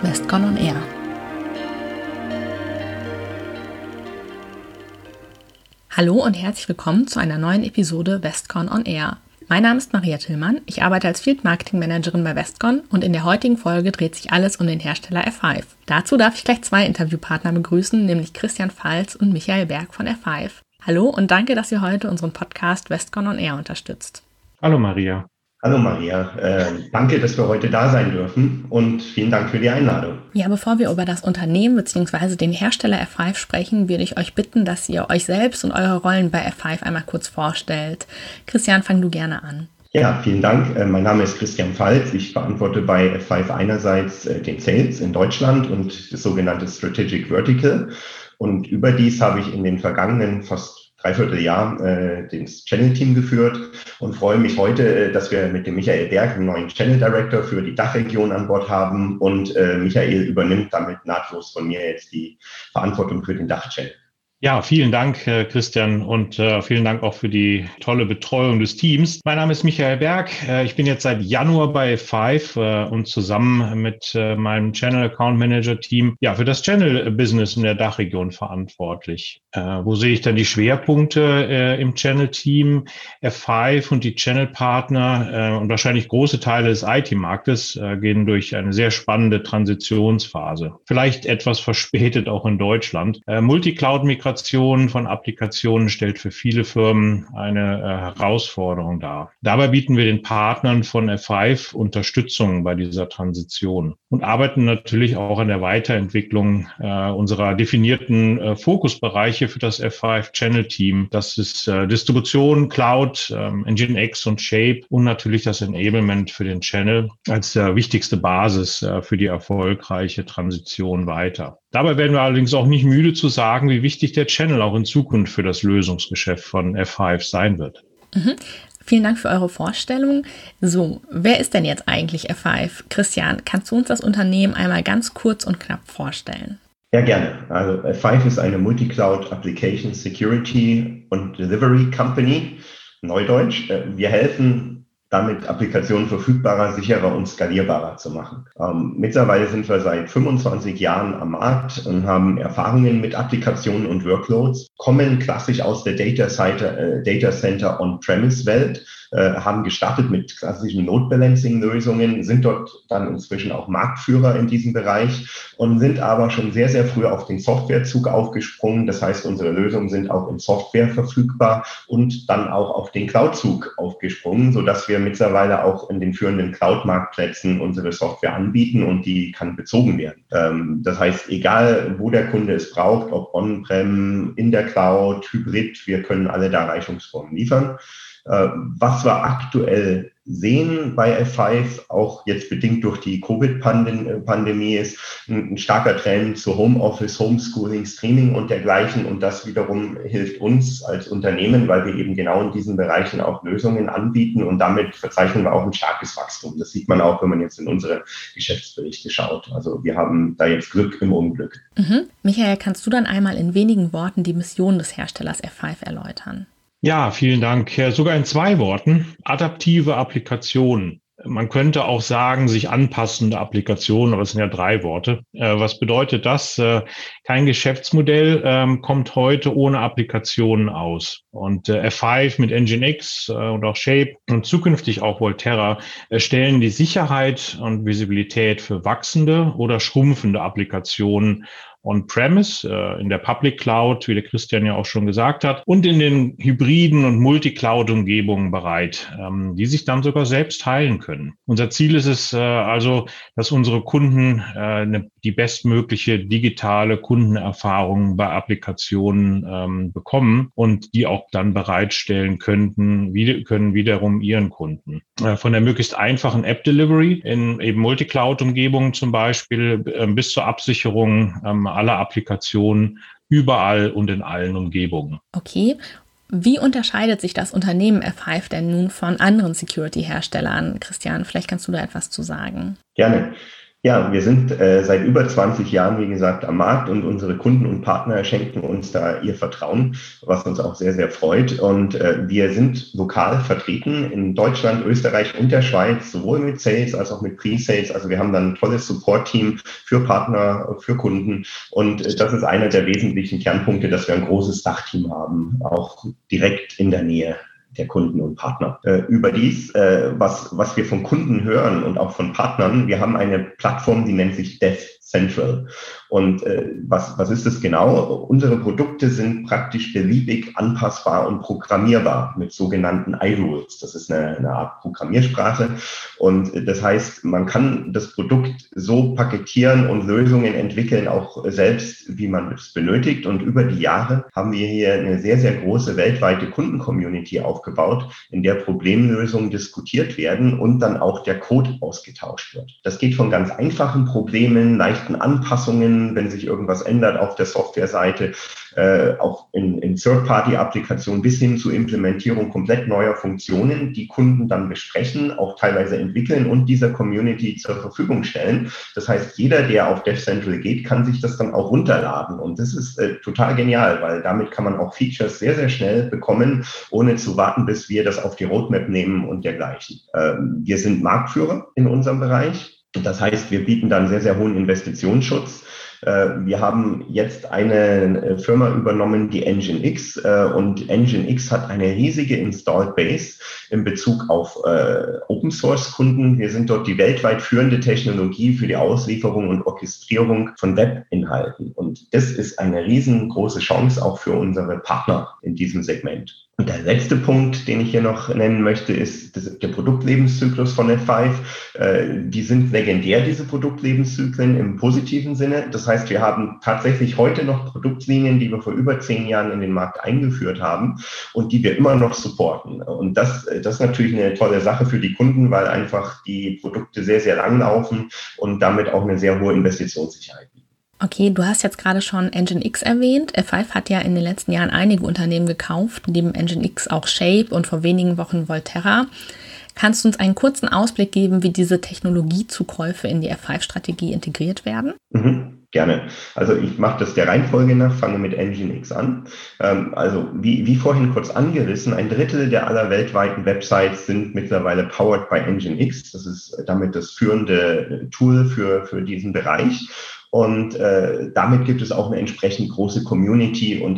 Westcon on Air. Hallo und herzlich willkommen zu einer neuen Episode Westcon on Air. Mein Name ist Maria Tillmann, ich arbeite als Field Marketing Managerin bei Westcon und in der heutigen Folge dreht sich alles um den Hersteller F5. Dazu darf ich gleich zwei Interviewpartner begrüßen, nämlich Christian Falz und Michael Berg von F5. Hallo und danke, dass ihr heute unseren Podcast Westcon on Air unterstützt. Hallo Maria. Hallo Maria, danke, dass wir heute da sein dürfen und vielen Dank für die Einladung. Ja, bevor wir über das Unternehmen bzw. den Hersteller F5 sprechen, würde ich euch bitten, dass ihr euch selbst und eure Rollen bei F5 einmal kurz vorstellt. Christian, fang du gerne an. Ja, vielen Dank. Mein Name ist Christian Falz. Ich verantworte bei F5 einerseits den Sales in Deutschland und das sogenannte Strategic Vertical. Und überdies habe ich in den vergangenen fast Dreivierteljahr das Channel-Team geführt und freue mich heute, dass wir mit dem Michael Berg einen neuen Channel Director für die Dachregion an Bord haben und Michael übernimmt damit nahtlos von mir jetzt die Verantwortung für den Dach-Channel. Ja, vielen Dank, Christian, und vielen Dank auch für die tolle Betreuung des Teams. Mein Name ist Michael Berg. Ich bin jetzt seit Januar bei F5 und zusammen mit meinem Channel Account Manager Team für das Channel Business in der Dachregion verantwortlich. Wo sehe ich dann die Schwerpunkte im Channel Team? F5 und die Channel Partner und wahrscheinlich große Teile des IT-Marktes gehen durch eine sehr spannende Transitionsphase. Vielleicht etwas verspätet auch in Deutschland. Multicloud-Migration von Applikationen stellt für viele Firmen eine Herausforderung dar. Dabei bieten wir den Partnern von F5 Unterstützung bei dieser Transition und arbeiten natürlich auch an der Weiterentwicklung unserer definierten Fokusbereiche für das F5 Channel Team. Das ist Distribution, Cloud, Nginx und Shape und natürlich das Enablement für den Channel als wichtigste Basis für die erfolgreiche Transition weiter. Dabei werden wir allerdings auch nicht müde zu sagen, wie wichtig der Channel auch in Zukunft für das Lösungsgeschäft von F5 sein wird. Vielen Dank für eure Vorstellung. So, wer ist denn jetzt eigentlich F5? Christian, kannst du uns das Unternehmen einmal ganz kurz und knapp vorstellen? Ja, gerne. Also F5 ist eine Multicloud Application Security und Delivery Company, Neudeutsch. Wir helfen damit Applikationen verfügbarer, sicherer und skalierbarer zu machen. Mittlerweile sind wir seit 25 Jahren am Markt und haben Erfahrungen mit Applikationen und Workloads, kommen klassisch aus der Data Center On-Premise-Welt, haben gestartet mit klassischen Load-Balancing-Lösungen, sind dort dann inzwischen auch Marktführer in diesem Bereich und sind aber schon sehr, sehr früh auf den Softwarezug aufgesprungen. Das heißt, unsere Lösungen sind auch in Software verfügbar und dann auch auf den Cloud-Zug aufgesprungen, sodass wir mittlerweile auch in den führenden Cloud-Marktplätzen unsere Software anbieten und die kann bezogen werden. Das heißt, egal wo der Kunde es braucht, ob on-prem, in der Cloud, hybrid, wir können alle Darreichungsformen liefern. Was wir aktuell sehen bei F5, auch jetzt bedingt durch die Covid-Pandemie, ist ein starker Trend zu Homeoffice, Homeschooling, Streaming und dergleichen. Und das wiederum hilft uns als Unternehmen, weil wir eben genau in diesen Bereichen auch Lösungen anbieten. Und damit verzeichnen wir auch ein starkes Wachstum. Das sieht man auch, wenn man jetzt in unsere Geschäftsberichte schaut. Also wir haben da jetzt Glück im Unglück. Michael, kannst du dann einmal in wenigen Worten die Mission des Herstellers F5 erläutern? Ja, vielen Dank. Sogar in 2 Worten. Adaptive Applikationen. Man könnte auch sagen, sich anpassende Applikationen, aber es sind ja 3 Worte. Was bedeutet das? Kein Geschäftsmodell kommt heute ohne Applikationen aus. Und F5 mit Nginx und auch Shape und zukünftig auch Volterra stellen die Sicherheit und Visibilität für wachsende oder schrumpfende Applikationen On-Premise, in der Public Cloud, wie der Christian ja auch schon gesagt hat, und in den hybriden und Multicloud-Umgebungen bereit, die sich dann sogar selbst heilen können. Unser Ziel ist es also, dass unsere Kunden die bestmögliche digitale Kundenerfahrung bei Applikationen bekommen und die auch dann bereitstellen können wiederum ihren Kunden. Von der möglichst einfachen App-Delivery in eben Multicloud-Umgebungen zum Beispiel bis zur Absicherung aller Applikationen überall und in allen Umgebungen. Okay. Wie unterscheidet sich das Unternehmen F5 denn nun von anderen Security-Herstellern? Christian, vielleicht kannst du da etwas zu sagen. Gerne. Ja, wir sind seit über 20 Jahren, wie gesagt, am Markt und unsere Kunden und Partner schenken uns da ihr Vertrauen, was uns auch sehr, sehr freut. Und wir sind lokal vertreten in Deutschland, Österreich und der Schweiz, sowohl mit Sales als auch mit Pre-Sales. Also wir haben dann ein tolles Support-Team für Partner, für Kunden. Und das ist einer der wesentlichen Kernpunkte, dass wir ein großes Dachteam haben, auch direkt in der Nähe der Kunden und Partner. Überdies, was wir von Kunden hören und auch von Partnern, wir haben eine Plattform, die nennt sich Dev Central. Und was ist das genau? Unsere Produkte sind praktisch beliebig anpassbar und programmierbar mit sogenannten iRules. Das ist eine Art Programmiersprache. Und das heißt, man kann das Produkt so paketieren und Lösungen entwickeln, auch selbst, wie man es benötigt. Und über die Jahre haben wir hier eine sehr, sehr große weltweite Kunden-Community aufgebaut, in der Problemlösungen diskutiert werden und dann auch der Code ausgetauscht wird. Das geht von ganz einfachen Problemen, leichten Anpassungen, wenn sich irgendwas ändert auf der Softwareseite, auch in Third-Party-Applikationen bis hin zur Implementierung komplett neuer Funktionen, die Kunden dann besprechen, auch teilweise entwickeln und dieser Community zur Verfügung stellen. Das heißt, jeder, der auf Dev Central geht, kann sich das dann auch runterladen. Und das ist total genial, weil damit kann man auch Features sehr, sehr schnell bekommen, ohne zu warten, bis wir das auf die Roadmap nehmen und dergleichen. Wir sind Marktführer in unserem Bereich. Das heißt, wir bieten dann sehr, sehr hohen Investitionsschutz. Wir haben jetzt eine Firma übernommen, die NGINX, und NGINX hat eine riesige Installed Base in Bezug auf Open-Source-Kunden. Wir sind dort die weltweit führende Technologie für die Auslieferung und Orchestrierung von Webinhalten. Und das ist eine riesengroße Chance auch für unsere Partner in diesem Segment. Und der letzte Punkt, den ich hier noch nennen möchte, ist der Produktlebenszyklus von F5. Die sind legendär, diese Produktlebenszyklen im positiven Sinne. Das heißt, wir haben tatsächlich heute noch Produktlinien, die wir vor über 10 Jahren in den Markt eingeführt haben und die wir immer noch supporten. Und das ist natürlich eine tolle Sache für die Kunden, weil einfach die Produkte sehr, sehr lang laufen und damit auch eine sehr hohe Investitionssicherheit bieten. Okay, du hast jetzt gerade schon NGINX erwähnt. F5 hat ja in den letzten Jahren einige Unternehmen gekauft, neben NGINX auch Shape und vor wenigen Wochen Volterra. Kannst du uns einen kurzen Ausblick geben, wie diese Technologiezukäufe in die F5-Strategie integriert werden? Gerne. Also ich mache das der Reihenfolge nach, fange mit NGINX an. Also wie vorhin kurz angerissen, 1/3 der aller weltweiten Websites sind mittlerweile powered by NGINX. Das ist damit das führende Tool für diesen Bereich. Und damit gibt es auch eine entsprechend große Community und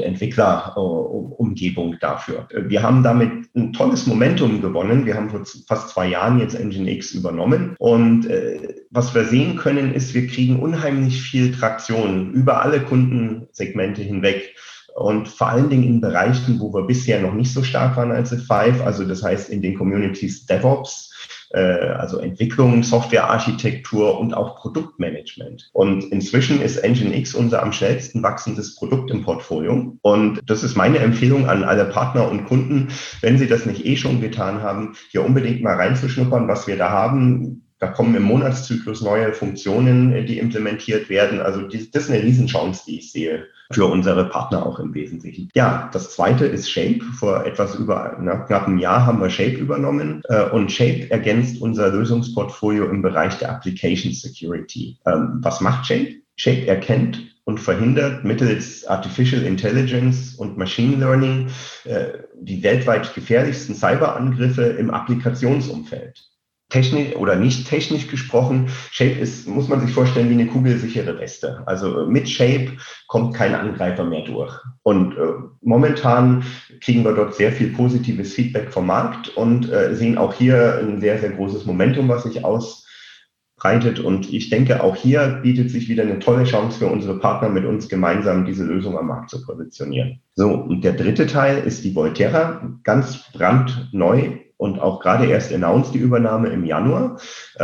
Entwicklerumgebung dafür. Wir haben damit ein tolles Momentum gewonnen. Wir haben vor fast 2 Jahren jetzt NGINX übernommen. Und was wir sehen können, ist, wir kriegen unheimlich viel Traktion über alle Kundensegmente hinweg. Und vor allen Dingen in Bereichen, wo wir bisher noch nicht so stark waren als F5, also das heißt in den Communities DevOps, also Entwicklung, Softwarearchitektur und auch Produktmanagement. Und inzwischen ist NGINX unser am schnellsten wachsendes Produkt im Portfolio. Und das ist meine Empfehlung an alle Partner und Kunden, wenn sie das nicht schon getan haben, hier unbedingt mal reinzuschnuppern, was wir da haben. Da kommen im Monatszyklus neue Funktionen, die implementiert werden. Also das ist eine Riesenchance, die ich sehe für unsere Partner auch im Wesentlichen. Ja, das zweite ist Shape. Vor etwas über knapp einem Jahr haben wir Shape übernommen. Und Shape ergänzt unser Lösungsportfolio im Bereich der Application Security. Was macht Shape? Shape erkennt und verhindert mittels Artificial Intelligence und Machine Learning die weltweit gefährlichsten Cyberangriffe im Applikationsumfeld. Technisch oder nicht technisch gesprochen, Shape ist, muss man sich vorstellen, wie eine kugelsichere Weste. Also mit Shape kommt kein Angreifer mehr durch. Und momentan kriegen wir dort sehr viel positives Feedback vom Markt und sehen auch hier ein sehr, sehr großes Momentum, was sich ausbreitet. Und ich denke, auch hier bietet sich wieder eine tolle Chance für unsere Partner, mit uns gemeinsam diese Lösung am Markt zu positionieren. So, und der dritte Teil ist die Volterra, ganz brandneu. Und auch gerade erst announced die Übernahme im Januar.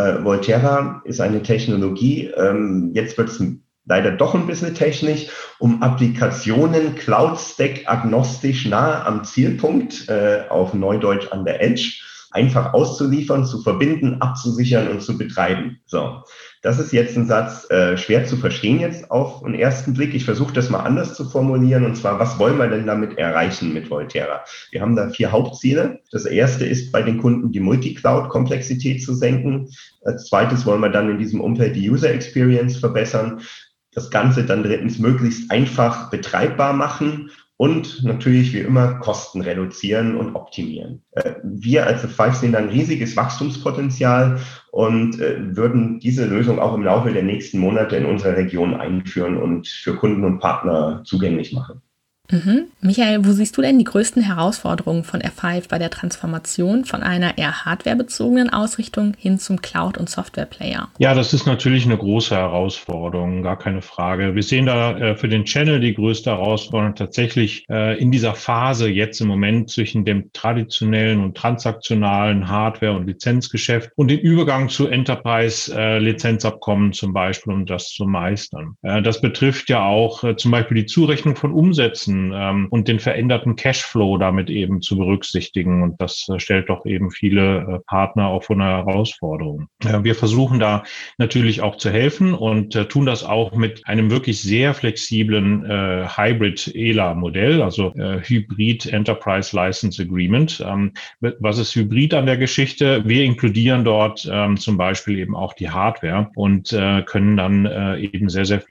Volterra ist eine Technologie, jetzt wird es leider doch ein bisschen technisch, um Applikationen Cloud-Stack agnostisch nahe am Zielpunkt, auf Neudeutsch an der Edge, einfach auszuliefern, zu verbinden, abzusichern und zu betreiben. So, das ist jetzt ein Satz, schwer zu verstehen jetzt auf den ersten Blick. Ich versuche das mal anders zu formulieren, und zwar, was wollen wir denn damit erreichen mit Volterra? Wir haben da 4 Hauptziele. Das erste ist, bei den Kunden die Multicloud-Komplexität zu senken. Als zweites wollen wir dann in diesem Umfeld die User Experience verbessern. Das Ganze dann drittens möglichst einfach betreibbar machen und natürlich wie immer Kosten reduzieren und optimieren. Wir als F5 sehen ein riesiges Wachstumspotenzial und würden diese Lösung auch im Laufe der nächsten Monate in unserer Region einführen und für Kunden und Partner zugänglich machen. Michael, wo siehst du denn die größten Herausforderungen von F5 bei der Transformation von einer eher hardwarebezogenen Ausrichtung hin zum Cloud- und Software-Player? Ja, das ist natürlich eine große Herausforderung, gar keine Frage. Wir sehen da für den Channel die größte Herausforderung tatsächlich in dieser Phase jetzt im Moment zwischen dem traditionellen und transaktionalen Hardware- und Lizenzgeschäft und den Übergang zu Enterprise-Lizenzabkommen zum Beispiel, um das zu meistern. Das betrifft ja auch zum Beispiel die Zurechnung von Umsätzen und den veränderten Cashflow damit eben zu berücksichtigen. Und das stellt doch eben viele Partner auch vor einer Herausforderung. Wir versuchen da natürlich auch zu helfen und tun das auch mit einem wirklich sehr flexiblen Hybrid-ELA-Modell, also Hybrid Enterprise License Agreement. Was ist Hybrid an der Geschichte? Wir inkludieren dort zum Beispiel eben auch die Hardware und können dann eben dieses sehr,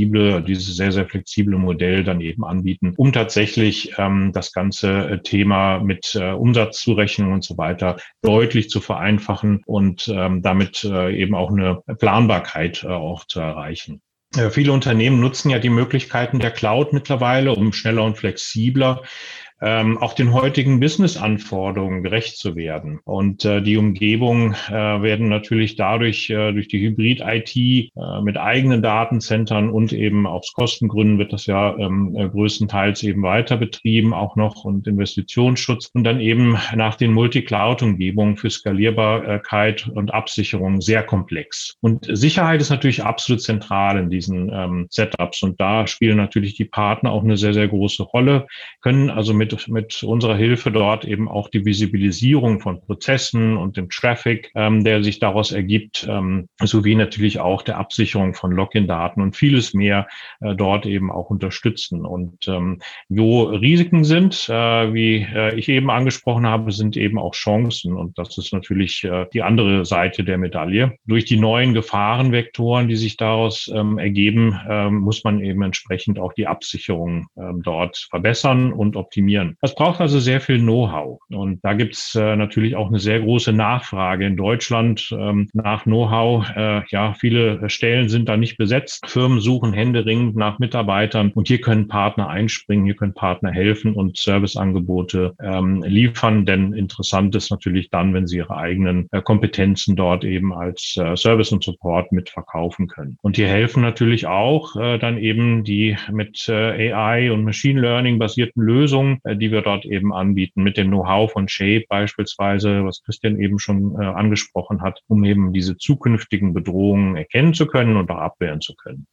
sehr flexible Modell dann eben anbieten, um tatsächlich das ganze Thema mit Umsatzzurechnung und so weiter deutlich zu vereinfachen und damit eben auch eine Planbarkeit auch zu erreichen. Viele Unternehmen nutzen ja die Möglichkeiten der Cloud mittlerweile, um schneller und flexibler auch den heutigen Business-Anforderungen gerecht zu werden. Und die Umgebung werden natürlich dadurch durch die Hybrid-IT mit eigenen Datenzentren und eben aus Kostengründen wird das ja größtenteils eben weiter betrieben, auch noch und Investitionsschutz und dann eben nach den Multi-Cloud-Umgebungen für Skalierbarkeit und Absicherung sehr komplex. Und Sicherheit ist natürlich absolut zentral in diesen Setups und da spielen natürlich die Partner auch eine sehr, sehr große Rolle, können also mit unserer Hilfe dort eben auch die Visibilisierung von Prozessen und dem Traffic, der sich daraus ergibt, sowie natürlich auch der Absicherung von Login-Daten und vieles mehr dort eben auch unterstützen. Und wo Risiken sind, wie ich eben angesprochen habe, sind eben auch Chancen. Und das ist natürlich die andere Seite der Medaille. Durch die neuen Gefahrenvektoren, die sich daraus ergeben, muss man eben entsprechend auch die Absicherung dort verbessern und optimieren. Das braucht also sehr viel Know-how. Und da gibt es natürlich auch eine sehr große Nachfrage in Deutschland nach Know-how. Viele Stellen sind da nicht besetzt. Firmen suchen händeringend nach Mitarbeitern. Und hier können Partner einspringen, hier können Partner helfen und Serviceangebote liefern. Denn interessant ist natürlich dann, wenn sie ihre eigenen Kompetenzen dort eben als Service und Support mitverkaufen können. Und hier helfen natürlich auch dann eben die mit AI und Machine Learning basierten Lösungen, die wir dort eben anbieten, mit dem Know-how von Shape beispielsweise, was Christian eben schon angesprochen hat, um eben diese zukünftigen Bedrohungen erkennen zu können und auch abwehren zu können.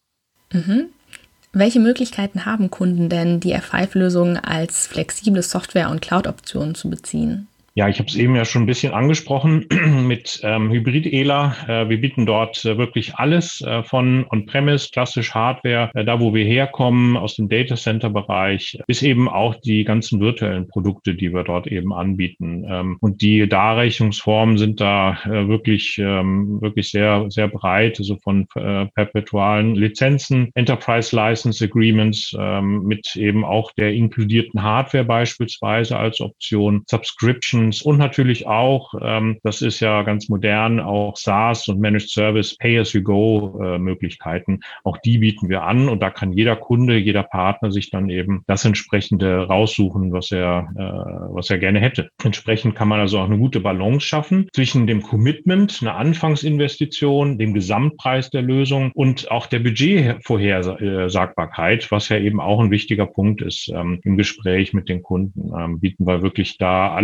Welche Möglichkeiten haben Kunden denn, die F5-Lösungen als flexible Software- und Cloud-Optionen zu beziehen? Ja, ich habe es eben ja schon ein bisschen angesprochen mit Hybrid-ELA. Wir bieten dort wirklich alles von On-Premise, klassisch Hardware, da wo wir herkommen, aus dem Data-Center-Bereich, bis eben auch die ganzen virtuellen Produkte, die wir dort eben anbieten. Und die Darreichungsformen sind da wirklich sehr, sehr breit, also von perpetualen Lizenzen, Enterprise License Agreements mit eben auch der inkludierten Hardware beispielsweise als Option, Subscription und natürlich auch, das ist ja ganz modern, auch SaaS und Managed Service Pay-as-you-go Möglichkeiten. Auch die bieten wir an und da kann jeder Kunde, jeder Partner sich dann eben das entsprechende raussuchen, was er gerne hätte. Entsprechend kann man also auch eine gute Balance schaffen zwischen dem Commitment, einer Anfangsinvestition, dem Gesamtpreis der Lösung und auch der Budgetvorhersagbarkeit, was ja eben auch ein wichtiger Punkt ist im Gespräch mit den Kunden. Bieten wir wirklich da alle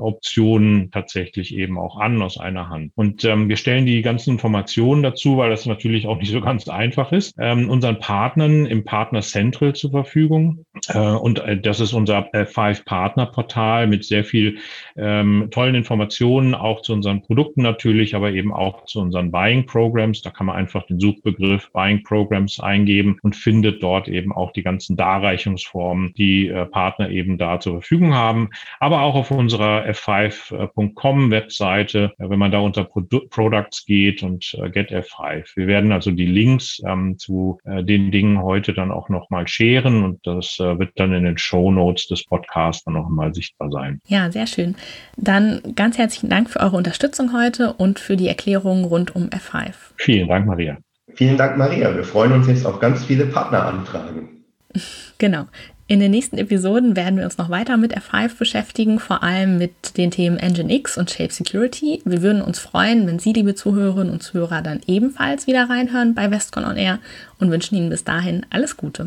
Optionen tatsächlich eben auch an aus einer Hand. Und wir stellen die ganzen Informationen dazu, weil das natürlich auch nicht so ganz einfach ist, unseren Partnern im Partner Central zur Verfügung. Und das ist unser F5-Partner-Portal mit sehr viel tollen Informationen, auch zu unseren Produkten natürlich, aber eben auch zu unseren Buying Programs. Da kann man einfach den Suchbegriff Buying Programs eingeben und findet dort eben auch die ganzen Darreichungsformen, die Partner eben da zur Verfügung haben. Aber auch auf unserer f5.com Webseite, wenn man da unter Products geht und Get F5. Wir werden also die Links zu den Dingen heute dann auch nochmal scheren und das wird dann in den Shownotes des Podcasts dann nochmal sichtbar sein. Ja, sehr schön. Dann ganz herzlichen Dank für eure Unterstützung heute und für die Erklärungen rund um F5. Vielen Dank, Maria. Vielen Dank, Maria. Wir freuen uns jetzt auf ganz viele Partneranfragen. Genau. In den nächsten Episoden werden wir uns noch weiter mit F5 beschäftigen, vor allem mit den Themen Nginx und Shape Security. Wir würden uns freuen, wenn Sie, liebe Zuhörerinnen und Zuhörer, dann ebenfalls wieder reinhören bei Westcon on Air und wünschen Ihnen bis dahin alles Gute.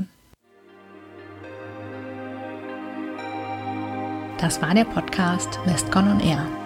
Das war der Podcast Westcon on Air.